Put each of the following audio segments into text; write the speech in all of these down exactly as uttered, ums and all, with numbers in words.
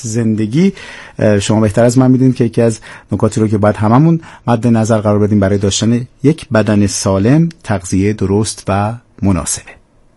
زندگی. شما بهتر از من میدونید که یکی از نکاتی رو که باید هممون مد نظر قرار بدیم برای داشتن یک بدن سالم تغذیه درست و مناسبه.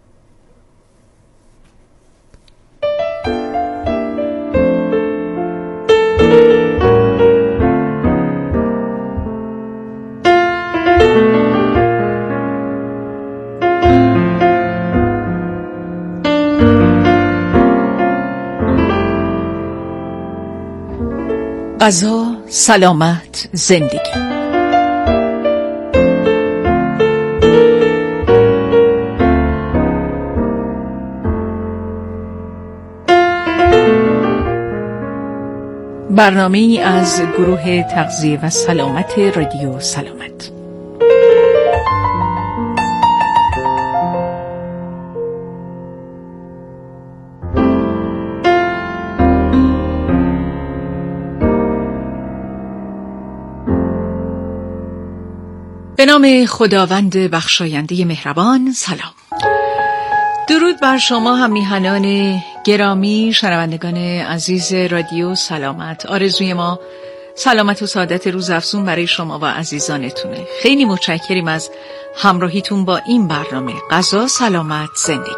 غذا، سلامت، زندگی. برنامه‌ای از گروه تغذیه و سلامت رادیو سلامت. به نام خداوند بخشاینده مهربان. سلام، درود بر شما هم میهنان گرامی، شنوندگان عزیز رادیو سلامت. آرزوی ما سلامت و سعادت روز افزون برای شما و عزیزانتونه. خیلی متشکریم از همراهیتون با این برنامه غذا، سلامت، زندگی.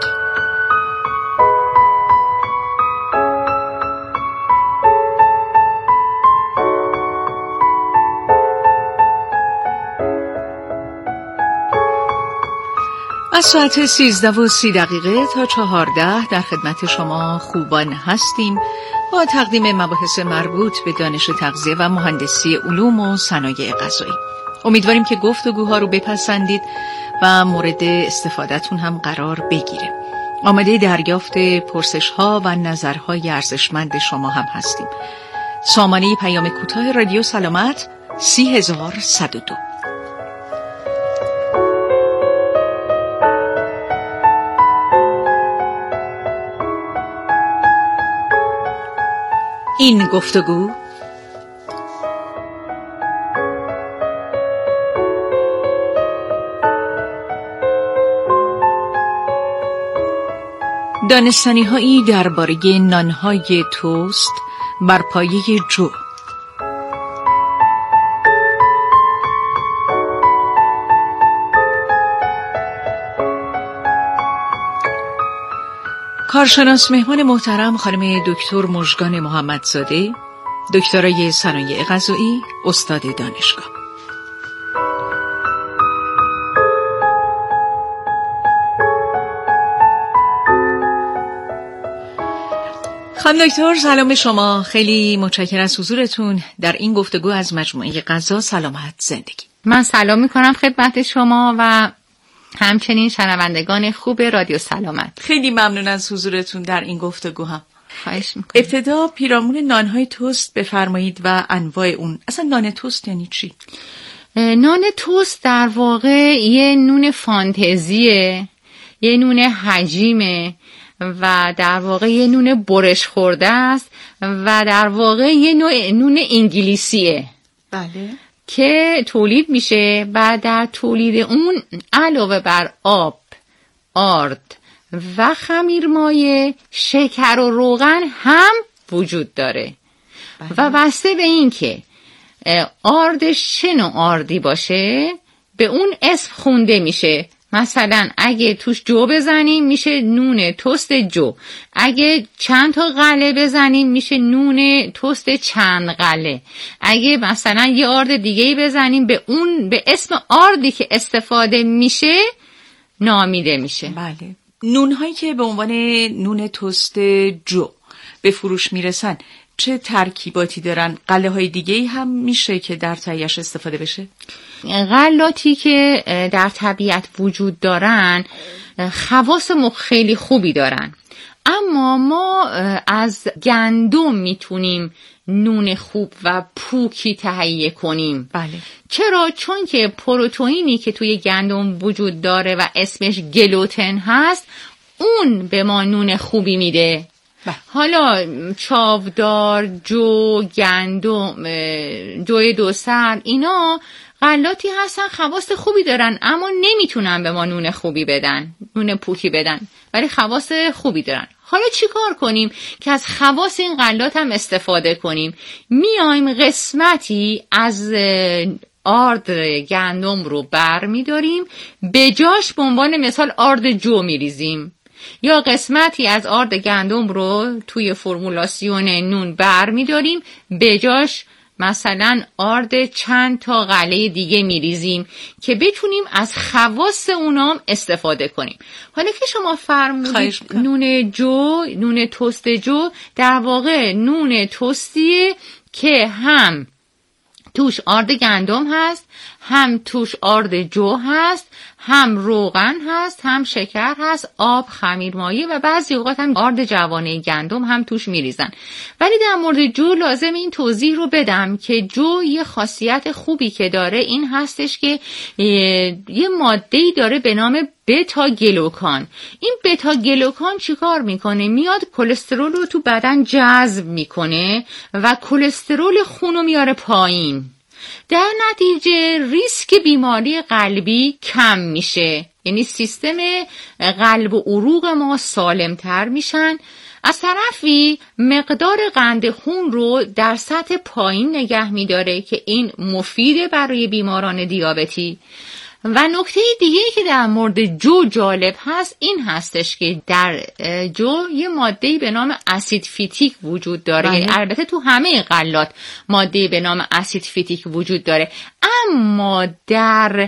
از ساعت سیزده و سی دقیقه تا چهارده در خدمت شما خوبان هستیم با تقدیم مباحث مربوط به دانش تغذیه و مهندسی علوم و صنایع غذایی. امیدواریم که گفتگوها رو بپسندید و مورد استفادهتون هم قرار بگیره. آماده دریافت پرسش‌ها و نظرهای ارزشمند شما هم هستیم. سامانه پیام کوتاه رادیو سلامت سی هزار صد و دو. این گفتگو دانستنی هایی درباره نانهای توست بر پایه جو. کارشناس مهمان محترم خانم دکتر مژگان محمدزاده، دکترای صنایع غذایی، استاد دانشگاه. خانم دکتر سلام شما، خیلی متشکرم از حضورتون در این گفتگو از مجموعه غذا، سلامت، زندگی. من سلام میکنم خدمت شما و همچنین شنوندگان خوب رادیو سلامت. خیلی ممنون از حضورتون در این گفتگو هم. خواهش میکنم. ابتدا پیرامون نانهای توست بفرمایید و انواع اون. اصلا نان توست یعنی چی؟ نان توست در واقع یه نون فانتزیه، یه نون حجیمه و در واقع یه نون برش خورده است و در واقع یه نوع نون انگلیسیه. بله. که تولید میشه و در تولید اون علاوه بر آب، آرد و خمیرمایه، شکر و روغن هم وجود داره. بله. و بسته به این که آردش چه نوع آردی باشه به اون اسم خونده میشه. مثلا اگه توش جو بزنیم میشه نون توست جو، اگه چند تا غله بزنیم میشه نون توست چند غله، اگه مثلا یه آرد دیگه بزنیم به اون به اسم آردی که استفاده میشه نامیده میشه. بله. نونهایی که به عنوان نون توست جو به فروش میرسن چه ترکیباتی دارن؟ غله های دیگه هم میشه که در تهیه‌اش استفاده بشه؟ غلاتی که در طبیعت وجود دارن خواص خیلی خوبی دارن، اما ما از گندم میتونیم نون خوب و پوکی تهیه کنیم. بله. چرا؟ چون که پروتئینی که توی گندم وجود داره و اسمش گلوتن هست اون به ما نون خوبی میده. بله. حالا چاودار، جو، گندم، جوی دو سر اینا غلاتی هستن خواص خوبی دارن اما نمیتونن به ما نون خوبی بدن، نون پوکی بدن، ولی خواص خوبی دارن. حالا چی کار کنیم که از خواص این غلات هم استفاده کنیم؟ میایم قسمتی از آرد گندم رو بر میداریم، به جاش به عنوان مثال آرد جو میریزیم، یا قسمتی از آرد گندم رو توی فرمولاسیون نون بر میداریم، به جاش مثلا آرد چند تا غله دیگه میریزیم که بتونیم از خواص اونام استفاده کنیم. حالا که شما فرمودید نون جو، نون تست جو در واقع نون تستیه که هم توش آرد گندم هست، هم توش آرد جو هست، هم روغن هست، هم شکر هست، آب، خمیرمایه و بعضی اوقات هم آرد جوانه گندم هم توش میریزن. ولی در مورد جو لازم این توضیح رو بدم که جو یه خاصیت خوبی که داره این هستش که یه ماده‌ای داره به نام بتا گلوکان. این بتا گلوکان چیکار میکنه؟ میاد کلسترول رو تو بدن جذب میکنه و کلسترول خون رو میاره پایین. در نتیجه ریسک بیماری قلبی کم میشه، یعنی سیستم قلب و عروق ما سالمتر میشن. از طرفی مقدار قند خون رو در سطح پایین نگه میداره که این مفیده برای بیماران دیابتی. و نکته دیگه که در مورد جو جالب هست این هستش که در جو یه ماده‌ای به نام اسید فیتیک وجود داره. یعنی البته تو همه غلات ماده‌ای به نام اسید فیتیک وجود داره، اما در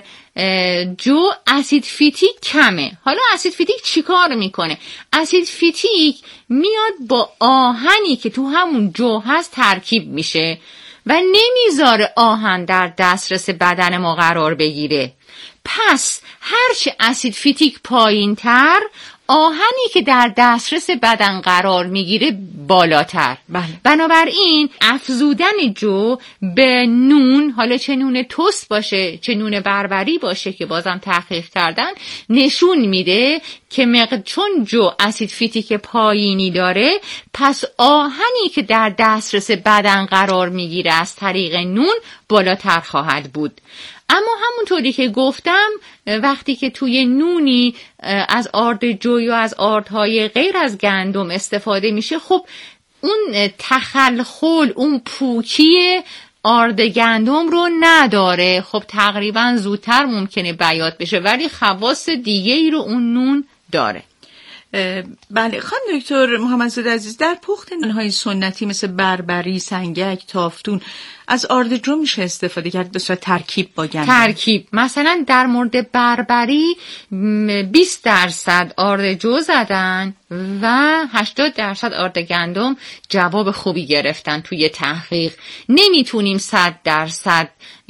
جو اسید فیتیک کمه. حالا اسید فیتیک چیکار میکنه؟ اسید فیتیک میاد با آهنی که تو همون جو هست ترکیب میشه و نمیذاره آهن در دسترس بدن ما قرار بگیره. پس هرچی اسید فیتیک پایین تر، آهنی که در دسترس بدن قرار میگیره بالاتر. بله. بنابراین افزودن جو به نون، حالا چه نون تست باشه چه نون بربری باشه که بازم تحقیق کردن، نشون میده که مقدار چون جو اسید فیتیک پایینی داره، پس آهنی که در دسترس بدن قرار میگیره از طریق نون بالاتر خواهد بود. اما همونطوری که گفتم وقتی که توی نونی از آرد جو یا از آردهای غیر از گندم استفاده میشه، خب اون تخلخل، اون پوکی آرد گندم رو نداره. خب تقریبا زودتر ممکنه بیات بشه، ولی خواص دیگه ای رو اون نون داره. بله خانم دکتر محمدزاده عزیز، در پخت نان‌های سنتی مثل بربری، سنگک، تافتون از آرد جو میشه استفاده کرد به صورت ترکیب با گندم؟ ترکیب مثلا در مورد بربری بیست درصد آرد جو زدن و هشتاد درصد آرد گندم، جواب خوبی گرفتن توی تحقیق. نمیتونیم صد درصد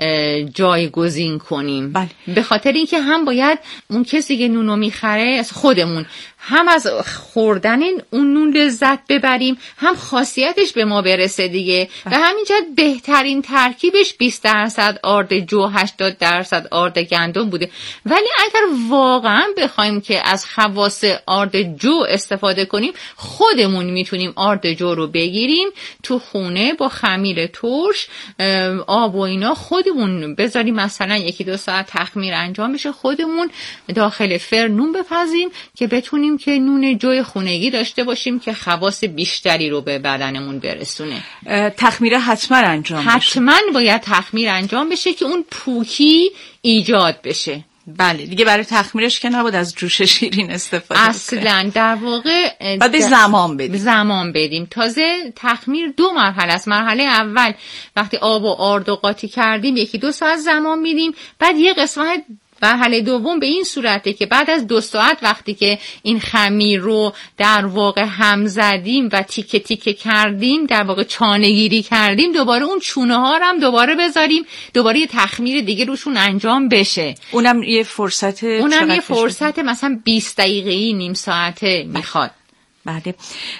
جایگزین کنیم. بله. به خاطر اینکه هم باید اون کسی که نونو میخره از خودمون هم از خوردن اون نون لذت ببریم، هم خاصیتش به ما برسه دیگه. بله. و همینجا بهترین ترکیبش بیست درصد آرد جو، هشتاد درصد آرد گندم بوده. ولی اگر واقعا بخوایم که از خواص آرد جو استفاده کنیم، خودمون میتونیم آرد جو رو بگیریم تو خونه با خمیر ترش، آب و اینا خودمون بذاریم، مثلا یکی دو ساعت تخمیر انجام بشه، خودمون داخل فرن نون بپزیم که بتونیم که نون جوی خونگی داشته باشیم که خواص بیشتری رو به بدنمون برسونه. تخمیر حتما انجام بشه. حتما باید تخمیر انجام بشه که اون پوکی ایجاد بشه. بله دیگه برای تخمیرش که نباید از جوش شیرین استفاده کنیم. اصلا در واقع بعد زمان بدیم. زمان بدیم. تازه تخمیر دو مرحله است. مرحله اول وقتی آب و آرد و قاطی کردیم یکی دو ساعت زمان میدیم، بعد یه قسمت مرحله دوم به این صورته که بعد از دو ساعت وقتی که این خمیر رو در واقع هم زدیم و تیکه تیکه کردیم، در واقع چانه‌گیری کردیم، دوباره اون چونه ها رو هم دوباره بذاریم، دوباره یه تخمیر دیگه روشون انجام بشه. اونم یه فرصت اونم یه فرصت مثلا بیست دقیقه‌ای، نیم ساعته میخواد. بله.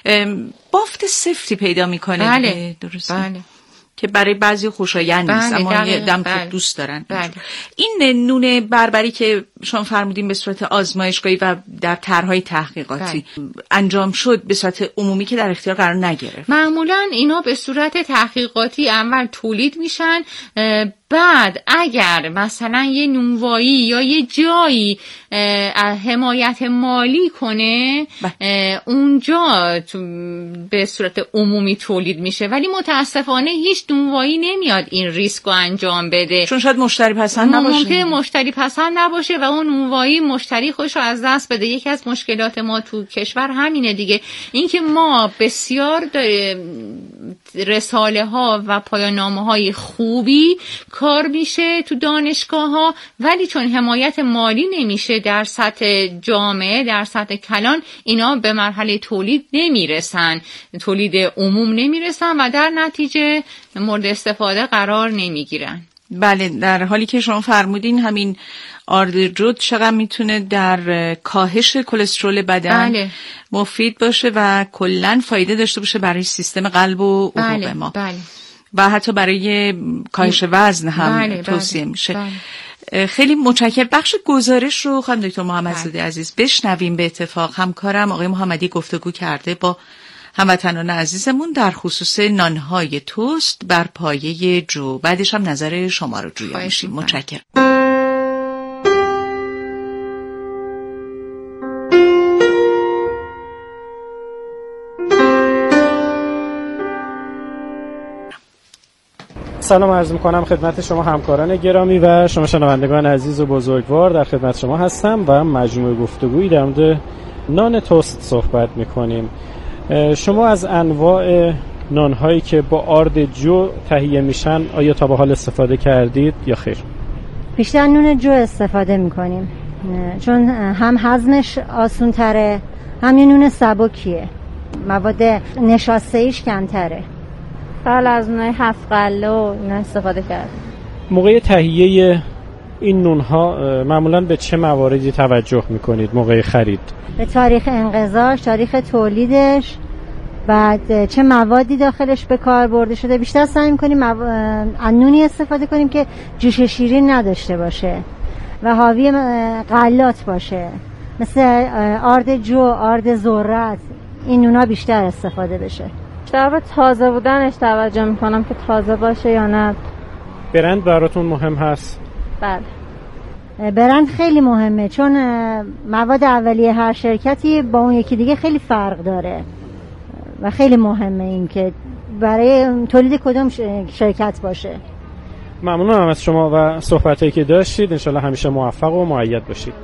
بافت سفتی پیدا میکنه. بله. درسته. بله. که برای بعضی خوشایند نیست. بله، اما یه دم بله. خوب دوست دارن. بله. این نون بربری که شما فرمودین به صورت آزمایشگاهی و در طرح‌های تحقیقاتی بله. انجام شد، به صورت عمومی که در اختیار قرار نگرفت. معمولا اینا به صورت تحقیقاتی اول تولید میشن، بعد اگر مثلا یه نونوایی یا یه جایی حمایت مالی کنه اونجا به صورت عمومی تولید میشه، ولی متاسفانه هیچ نونوایی نمیاد این ریسک رو انجام بده، چون شاید مشتری پسند نباشه. ممکنه مشتری پسند نباشه و اون نونوایی مشتری خودش رو از دست بده. یکی از مشکلات ما تو کشور همینه دیگه، اینکه ما بسیار رساله ها و پایان نامه های خوبی کار میشه تو دانشگاه ها، ولی چون حمایت مالی نمیشه در سطح جامعه، در سطح کلان، اینا به مرحله تولید نمیرسن، تولید عموم نمیرسن و در نتیجه مورد استفاده قرار نمیگیرن. بله، در حالی که شما فرمودین همین آردرجو چقدر میتونه در کاهش کلسترول بدن بله. مفید باشه و کلاً فایده داشته باشه برای سیستم قلب و عروق بله. ما بله. و حتی برای کاهش وزن هم بله. توصیه بله. میشه بله. خیلی متشکرم. بخش گزارش رو خانم دکتر محمدزاده بله. عزیز بشنویم. به اتفاق همکارم آقای محمدی گفتگو کرده با هموطنان عزیزمون در خصوص نانهای توست بر پایه جو. بعدش هم نظر شما رو جویا میشیم. متشکرم. سلام عرض میکنم خدمت شما همکاران گرامی و شما شنوندگان عزیز و بزرگوار. در خدمت شما هستم و مجموعه گفتگویی در مورد نان توست صحبت میکنیم. شما از انواع نانهایی که با آرد جو تهیه میشن آیا تا به حال استفاده کردید یا خیر؟ بیشتر نون جو استفاده میکنیم چون هم هضمش آسون تره، هم یه نون سبکیه، مواد نشاسته ایش کمتره. حالا از نونای هفت غله و اینا استفاده کرد. موقع تهیه این نونها معمولاً به چه مواردی توجه میکنید موقع خرید؟ به تاریخ انقضاش، تاریخ تولیدش، بعد چه موادی داخلش به کار برده شده. بیشتر سعی میکنیم مو... نونی استفاده کنیم که جوش شیرین نداشته باشه و حاوی غلات باشه، مثل آرد جو، آرد ذرت. این نونا بیشتر استفاده بشه. بیشتر به تازه بودنش توجه میکنم که تازه باشه یا نه. برند براتون مهم هست؟ بله، برند خیلی مهمه چون مواد اولیه هر شرکتی با اون یکی دیگه خیلی فرق داره و خیلی مهمه این که برای تولید کدوم شرکت باشه. ممنونم از شما و صحبتایی که داشتید. انشالله همیشه موفق و مؤید باشید.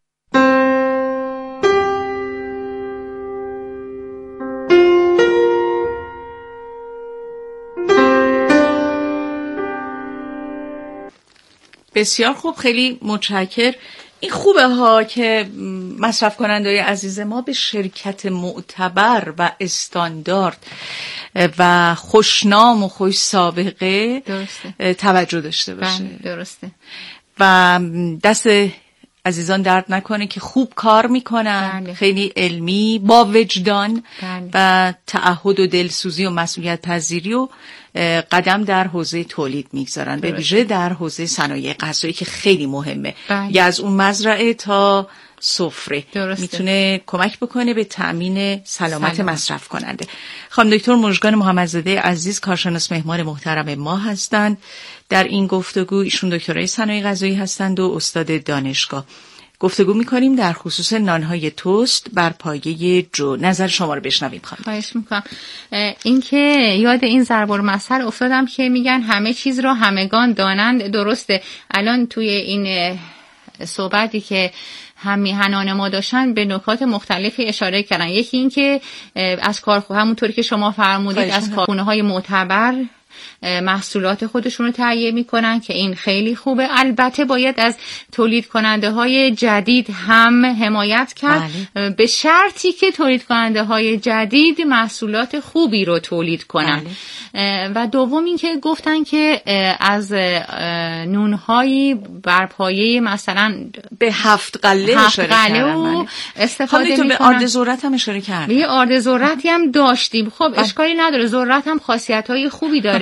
بسیار خوب، خیلی متشکر. این خوبه ها که مصرف کننده‌های عزیز ما به شرکت معتبر و استاندارد و خوشنام و خوش سابقه درسته. توجه داشته باشه. درسته. و دست عزیزان درد نکنه که خوب کار میکنن. بله. خیلی علمی، با وجدان. بله. و تعهد و دلسوزی و مسئولیت پذیری و قدم در حوزه تولید میگذارن، به ویژه در حوزه صنایع غذایی که خیلی مهمه. بله. یا از اون مزرعه تا سفره میتونه کمک بکنه به تأمین سلامت سلام. مصرف کننده. خانم دکتر مژگان محمدزاده عزیز کارشناس مهمان محترم ما هستند در این گفتگو. ایشون دکترای صنایع غذایی هستند و استاد دانشگاه. گفتگو میکنیم در خصوص نانهای توست بر پایه جو. نظر شما رو بشنویم خانم. خواهش میکنم. این که یاد این ضرب المثل افتادم که میگن همه چیز رو همگان دانند. درسته. الان توی این صحبتی که هم میهنان ما داشتن به نکات مختلفی اشاره کردن. یکی این که از کارخونه، همونطوری که شما فرمودید، از کارخونه های معتبر محصولات خودشون رو تهیه میکنن که این خیلی خوبه. البته باید از تولید کننده های جدید هم حمایت کرد. بله. به شرطی که تولید کننده های جدید محصولات خوبی رو تولید کنن. بله. و دوم این که گفتن که از نونهایی بر پایه مثلا به هفت غله اشاره کردن، استفاده میکنن. به آرد ذرت هم اشاره کردن. به آرد ذرتی هم داشتیم. خب اشکالی نداره، ذرت هم خاصیت های خوبی داره.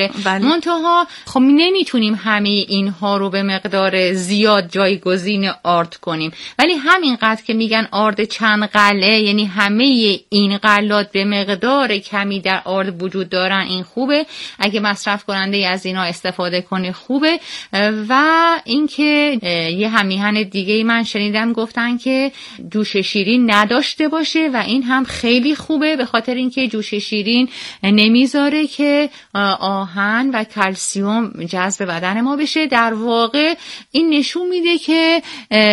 داره. منتها خب نمیتونیم همه اینها رو به مقدار زیاد جایگزین آرد کنیم، ولی همینقدر که میگن آرد چند غله، یعنی همه این غلات به مقدار کمی در آرد وجود دارن، این خوبه. اگه مصرف کننده از اینا استفاده کنه خوبه. و اینکه یه همیهن دیگه من شنیدم گفتن که جوش شیرین نداشته باشه و این هم خیلی خوبه، به خاطر اینکه جوش شیرین نمیذاره که آهن و کلسیوم جذب بدن ما بشه. در واقع این نشون میده که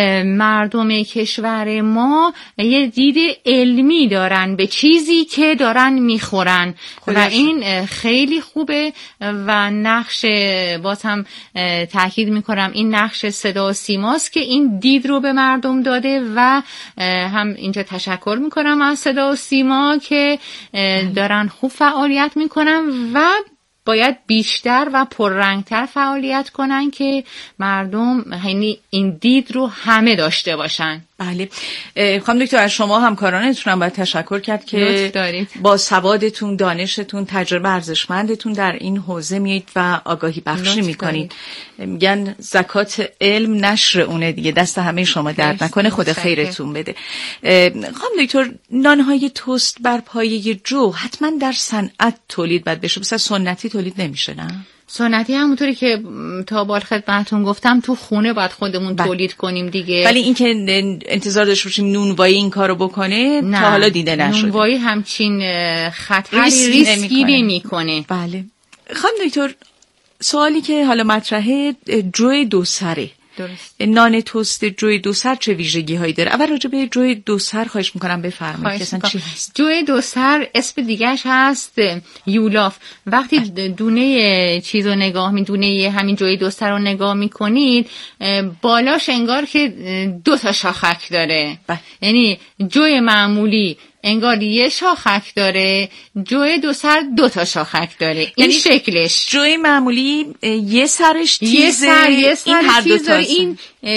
مردم کشور ما یه دید علمی دارن به چیزی که دارن میخورن و این خیلی خوبه. و نقش، باز هم تاکید میکنم، این نقش صدا و سیماست که این دید رو به مردم داده و هم اینجا تشکر میکنم از صدا و سیما که دارن خوب فعالیت میکنن و باید بیشتر و پررنگتر فعالیت کنن که مردم یعنی این دید رو همه داشته باشن. بله خانم دکتر، از شما همکارانتون هم باید تشکر کرد که با سوادتون، دانشتون، تجربه ارزشمندتون در این حوزه میید و آگاهی بخشی میکنید. میگن زکات علم نشر اونه دیگه، دست همه شما درد نکنه، خدا خیرتون بده. خانم دکتر، نانهای توست بر پایه جو حتما در صنعت تولید باید بشه، مثلا سنتی تولید نمیشه نه؟ سنتی همونطوری که تا بال خدمتتون گفتم تو خونه باید خودمون بله. تولید کنیم دیگه. ولی این که انتظار داشته باشیم نونوایی این کارو بکنه نه. تا حالا دیده نشده. نونوایی همچین خطری ریسکی نمیکنه. بله. خانم دکتر، سوالی که حالا مطرحه جوی دو سره. درست. نان توست جوی دو سر چه ویژگی هایی داره؟ اول راجع به جوی دو سر خواهش میکنم بفرمایید که اصلا چی هست؟ جوی دو سر اسم دیگه‌اش هست یولاف. وقتی دونه چیزو نگاه می دونه همین جوی دو سر رو نگاه میکنید، بالاش انگار که دو تا شاخک داره. بله. یعنی جوی معمولی انگار یه شاخک داره، جوی دو سر دو تا شاخک داره. این یعنی شکلش جوی معمولی یه سرش تیزه، یه سر یه سر این هر دو تا این,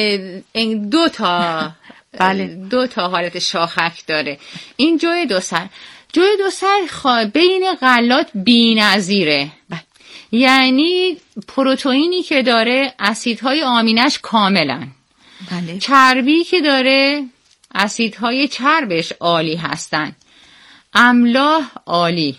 این دو تا بله. دو تا حالت شاخک داره. این جوی دو سر جوی دو سر خوا... بین غلات بی‌نظیره. یعنی پروتئینی که داره، اسیدهای آمینش کاملا بله. چربی که داره، اسیدهای چربش عالی هستن، املاح عالی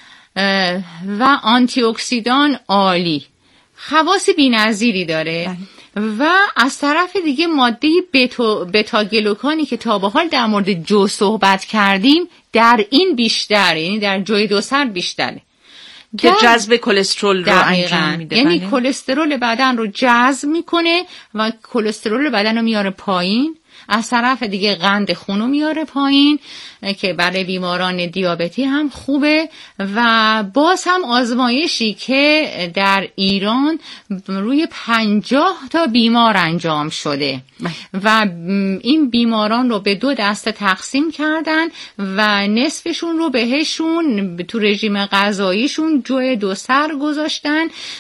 و آنتی اکسیدان عالی، خواص بی‌نظیری داره. و از طرف دیگه ماده بتا بتا گلوکانی که تا به حال در مورد جو صحبت کردیم در این بیشتر، یعنی در جوی دو سر بیشتره که جذب کلسترول رو انجام میده. یعنی کلسترول بدن رو جذب میکنه و کلسترول بدن رو میاره پایین. از طرف دیگه قند خون رو میاره پایین که برای بیماران دیابتی هم خوبه. و باز هم آزمایشی که در ایران روی پنجاه تا بیمار انجام شده و این بیماران رو به دو دسته تقسیم کردن و نصفشون رو بهشون تو رژیم غذاییشون جوی دو سر گذاشتن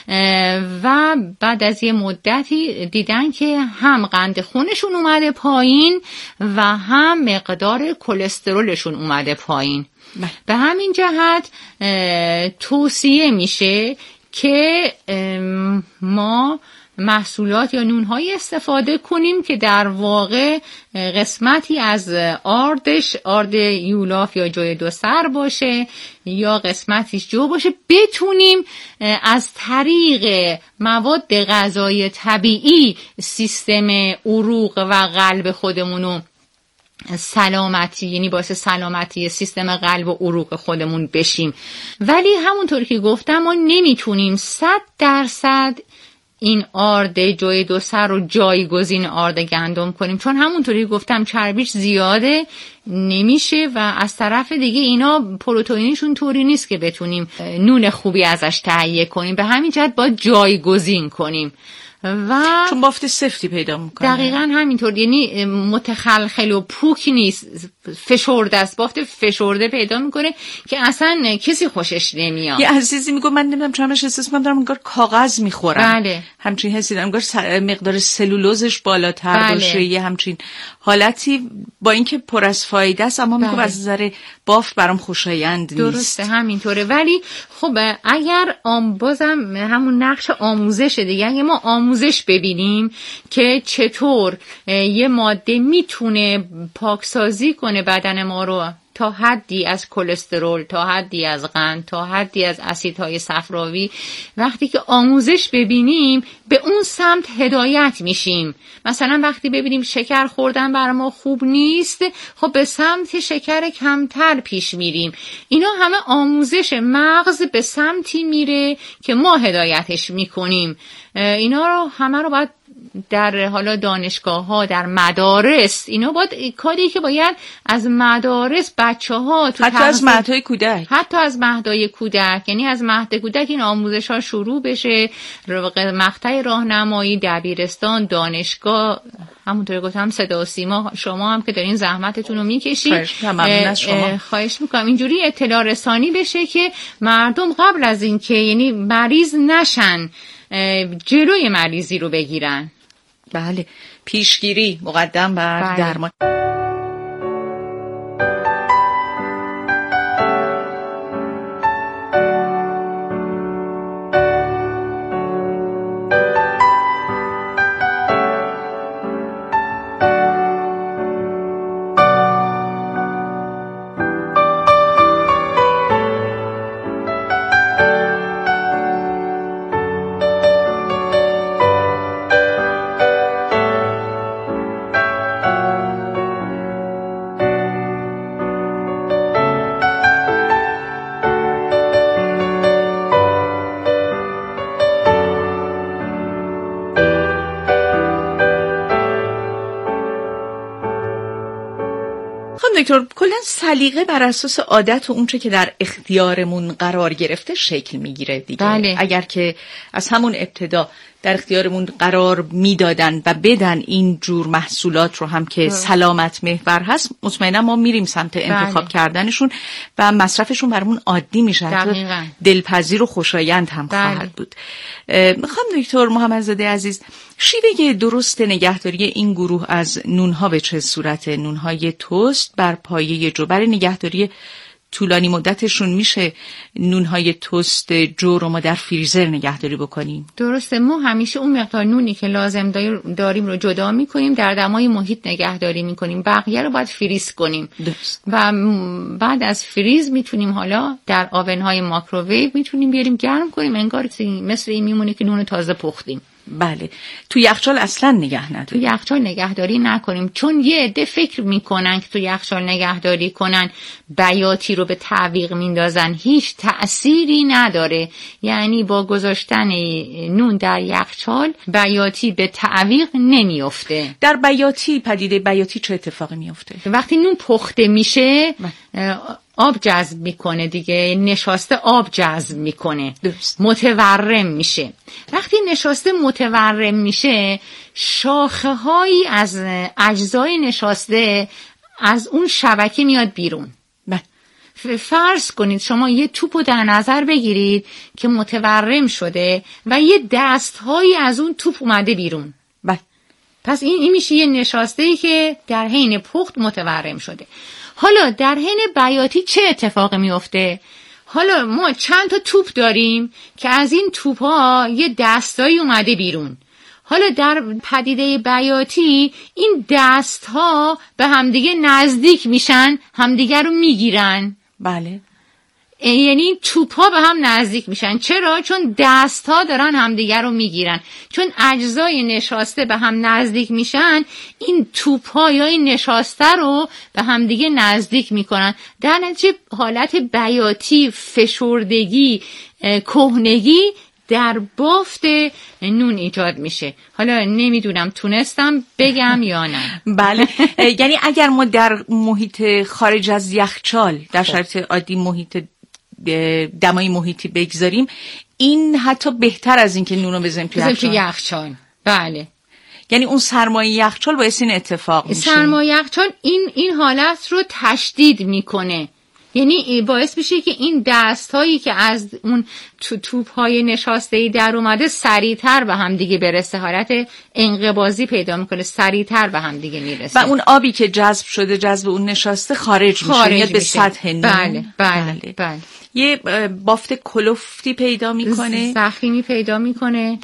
و بعد از یه مدتی دیدن که هم قند خونشون اومده پایین و هم مقدار کلسترولشون اومده پایین. به همین جهت توصیه میشه که ما محصولات یا نون‌های استفاده کنیم که در واقع قسمتی از آردش آرد یولاف یا جوی دو سر باشه یا قسمتیش جو باشه، بتونیم از طریق مواد غذایی طبیعی سیستم عروق و قلب خودمونو سلامتی، یعنی باعث سلامتی سیستم قلب و عروق خودمون بشیم. ولی همونطور که گفتم ما نمیتونیم صد درصد این آرد جوی دو سر رو جایگزین آرد گندم کنیم، چون همونطوری گفتم چربیش زیاده نمیشه و از طرف دیگه اینا پروتئینشون طوری نیست که بتونیم نون خوبی ازش تهیه کنیم. به همین جهت باید جایگزین کنیم و چون بافت سفتی پیدا میکنه. دقیقاً همینطور، یعنی متخلخل و پوک نیست، فشرده است، بافت فشرده پیدا میکنه که اصلا کسی خوشش نمیاد. یه عزیزی میگه من نمیدونم چرا همش احساس میکنم دارم انگار کاغذ میخورم. بله. همچین حسی دارم، انگار مقدار سلولوزش بالاتر بله. باشه، یه همچین حالتی، با اینکه پر از بیفایده است، اما میگم از نظر بافت برام خوشایند نیست. درسته همینطوره. ولی خب اگر آم بازم همون نقش آموزش دیگه، اگه ما آموزش ببینیم که چطور یه ماده میتونه پاکسازی کنه بدن ما رو تا حدی از کلسترول، تا حدی از قند، تا حدی از اسیدهای صفراوی، وقتی که آموزش ببینیم به اون سمت هدایت میشیم. مثلا وقتی ببینیم شکر خوردن برای ما خوب نیست، خب به سمت شکر کمتر پیش میریم. اینا همه آموزش مغز به سمتی میره که ما هدایتش میکنیم. اینا رو همه رو باید در حالا دانشگاه ها، در مدارس، اینا باید کاری که باید از مدارس بچه ها تو حتی از مهدهای کودک حتی از مهدهای کودک یعنی از مهد کودک این آموزش ها شروع بشه. مقطع راهنمایی، دبیرستان، دانشگاه، همونطور گفتم صدا و سیما، شما هم که دارین زحمتتون رو میکشید، خواهش میکنم اینجوری اطلاع رسانی بشه که مردم قبل از این که یعنی مریض نشن جلوی مریضی رو بگیرن. بله، پیشگیری مقدم بر درمان. دکتر، کلا سلیقه بر اساس عادت و اونچه که در اختیارمون قرار گرفته شکل میگیره دیگه. بله. اگر که از همون ابتدا در اختیارمون قرار میدادن و بدن این جور محصولات رو هم که سلامت محور هست، مطمئنا ما میریم سمت انتخاب بله. کردنشون و مصرفشون برامون عادی میشه، دلپذیر و خوشایند هم بله. خواهد بود. میخوام دکتر محمدزاده عزیز، شیوه درست نگهداری این گروه از نونها به چه صورت؟ نونهای توست بر پایه جو، برای نگهداری طولانی مدتشون میشه نونهای توست جو رو ما در فریزر نگهداری بکنیم؟ درسته، ما همیشه اون مقدار نونی که لازم داریم رو جدا میکنیم، در دمای محیط نگهداری میکنیم، بقیه رو باید فریز کنیم. درست. و بعد از فریز میتونیم حالا در آونهای مایکروویو میتونیم بیاریم گرم کنیم، انگار مثل این میمونه که نون تازه پختیم. بله. تو یخچال اصلا نگه نداریم. تو یخچال نگهداری نکنیم، چون یه عده فکر میکنن که تو یخچال نگهداری کنن بیاتی رو به تعویق میندازن، هیچ تأثیری نداره. یعنی با گذاشتن نون در یخچال بیاتی به تعویق نمیفته. در بیاتی، پدیده بیاتی چه اتفاقی میفته؟ وقتی نون پخته میشه آب جذب میکنه دیگه، نشاسته آب جذب میکنه، متورم میشه. وقتی نشاسته متورم میشه، شاخه هایی از اجزای نشاسته از اون شبکه میاد بیرون. فرض کنید شما یه توپو در نظر بگیرید که متورم شده و یه دست هایی از اون توپ اومده بیرون. بله. پس این, این میشه یه نشاسته‌ای که در حین پخت متورم شده. حالا در حین بیاتی چه اتفاقی میفته؟ حالا ما چند تا توپ داریم که از این توپ ها یه دستایی اومده بیرون. حالا در پدیده بیاتی این دست ها به همدیگه نزدیک میشن، همدیگه رو میگیرن. بله. یعنی توپ ها به هم نزدیک میشن. چرا؟ چون دست ها دارن همدیگه رو میگیرن. چون اجزای نشاسته به هم نزدیک میشن، این توپ ها یا این نشاسته رو به همدیگه نزدیک میکنن. در نتیجه حالت بیاتی، فشردگی، کهنگی در بافت نون ایجاد میشه. حالا نمیدونم تونستم بگم یا نه. بله. یعنی اگر ما در محیط خارج از یخچال، در شرایط عادی محیط دمای محیطی بگذاریم، این حتی بهتر از این که نون رو بزنیم توی یخچال. یخچال. بله. یعنی اون سرمایه یخچال باعث این اتفاق میشه. سرمایه یخچال این این حالت رو تشدید میکنه. یعنی باعث میشه که این دست هایی که از اون تو توپ های نشاسته ای در اومده سریعتر به هم دیگه برسه، حالت انقباضی پیدا میکنه، سریعتر به هم دیگه میرسه و اون آبی که جذب شده جذب اون نشاسته خارج, خارج میشه، میشه به سطح نون. بله بله بله, بله. یه بافت کلفتی پیدا میکنه، زخیمی پیدا میکنه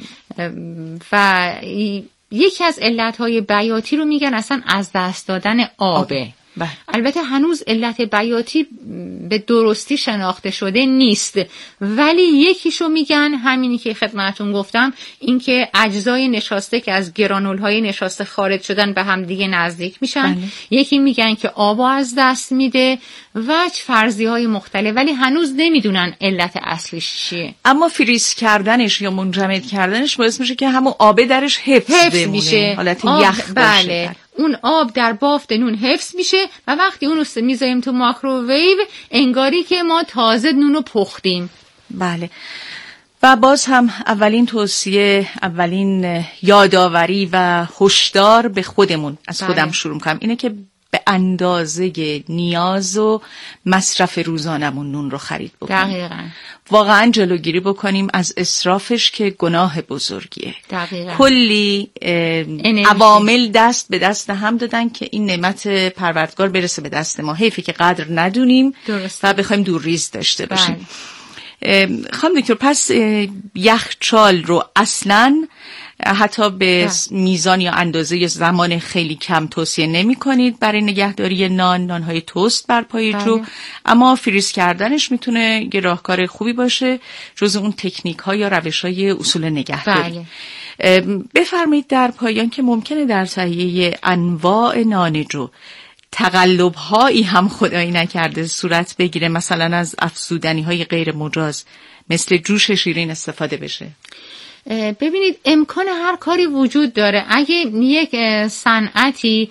و یکی از علتهای بیاتی رو میگن اصلا از دست دادن آبه. بله. البته هنوز علت بیاتی به درستی شناخته شده نیست، ولی یکیشو میگن همینی که خدمتتون گفتم، اینکه اجزای نشاسته که از گرانول‌های نشاسته خارج شدن به هم دیگه نزدیک میشن. بله. یکی میگن که آبو از دست میده و فرضیه‌های مختلف، ولی هنوز نمیدونن علت اصلیش چیه. اما فریز کردنش یا منجمد کردنش باعث میشه که همون آب درش حفظ, حفظ بمونه، میشه، حالت آب یخ باشه. بله. اون آب در بافت نون حفظ میشه و وقتی اونو میذاریم تو مایکروویو انگاری که ما تازه نونو پختیم. بله. و باز هم اولین توصیه، اولین یادآوری و هشدار به خودمون از بله. خودم شروع کنم اینه که به اندازه نیاز و مصرف روزانمون نون رو خرید بکنیم. دقیقاً. واقعا جلوگیری بکنیم از اسرافش که گناه بزرگیه. دقیقاً. کلی عوامل دست به دست هم دادن که این نعمت پروردگار برسه به دست ما. حیفه که قدر ندونیم درسته. و بخوایم دور ریز داشته باشیم. بله. خانم دکتر، پس یخچال رو اصلاً حتی به ده. میزان یا اندازه یا زمان خیلی کم توصیه نمی کنید برای نگهداری نان، نانهای توست بر پای جو، اما فریز کردنش میتونه یه راهکار خوبی باشه جز اون تکنیک ها یا روش های اصول نگهداری. بله. بفرمایید در پایان که ممکنه در تهیه انواع نان جو تقلب هایی هم خدایی نکرده صورت بگیره، مثلا از افزودنی های غیر مجاز مثل جوش شیرین استفاده بشه؟ ببینید امکان هر کاری وجود داره. اگه یک صنعتی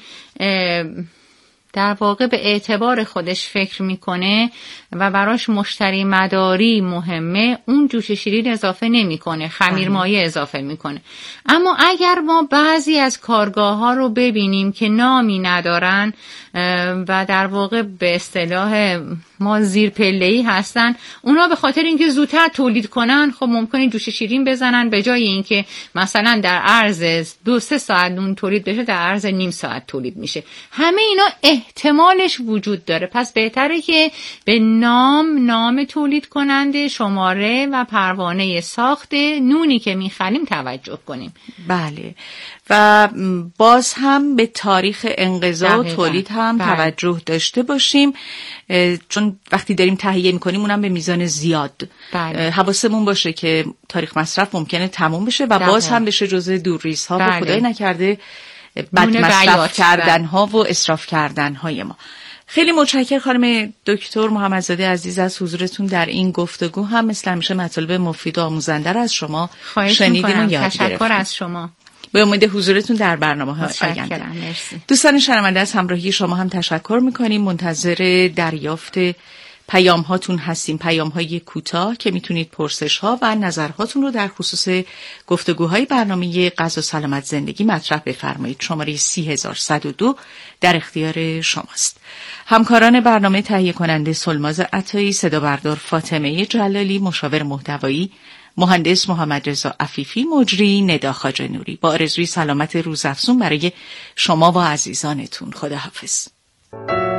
در واقع به اعتبار خودش فکر میکنه و براش مشتری مداری مهمه، اون جوش شیرین اضافه نمیکنه، خمیر مایع اضافه میکنه. اما اگر ما بعضی از کارگاه ها رو ببینیم که نامی ندارن و در واقع به اصطلاح ما زیر پله‌ای هستن، اونا به خاطر اینکه زودتر تولید کنن خب ممکنه جوش شیرین بزنن، به جای اینکه مثلا در عرض دو سه ساعت نون تولید بشه در عرض نیم ساعت تولید میشه. همه اینا احتمالش وجود داره. پس بهتره که به نام نام تولید کننده، شماره و پروانه ساخت نونی که میخریم توجه کنیم. بله. و باز هم به تاریخ انقضا و تولید هم بله. توجه داشته باشیم، چون وقتی داریم تهیه میکنیم اونم به میزان زیاد بله. حواسمون باشه که تاریخ مصرف ممکنه تموم بشه و بله. باز هم بشه جزء دورریزها بله. و خدای نکرده بد مصرف کردن ها و اسراف کردن های ما. خیلی متشکرم خانم دکتر محمدزاده عزیز از حضورتون در این گفتگو. هم مثل همیشه مطالب مفید و آموزنده از شما شنیدیم و یاد تشکر گرفتیم. از شما. به امید حضورتون در برنامه های آینده. دوستان شنونده از همراهی شما هم تشکر میکنیم. منتظر دریافت پیام هاتون هستیم، پیام های کوتاه که میتونید پرسش ها و نظرهاتون رو در خصوص گفتگوهای برنامه غذا سلامت زندگی مطرح بفرمایید. شماره سی هزار و صد و دو در اختیار شماست. همکاران برنامه تهیه کننده سلماز عطایی، صدا بردار فاطمه جلالی، مشاور محتوایی مهندس محمد رضا عفیفی، مجری ندا خواجه نوری. با آرزوی سلامت روزافزون برای شما و عزیزانتون. خداحافظ.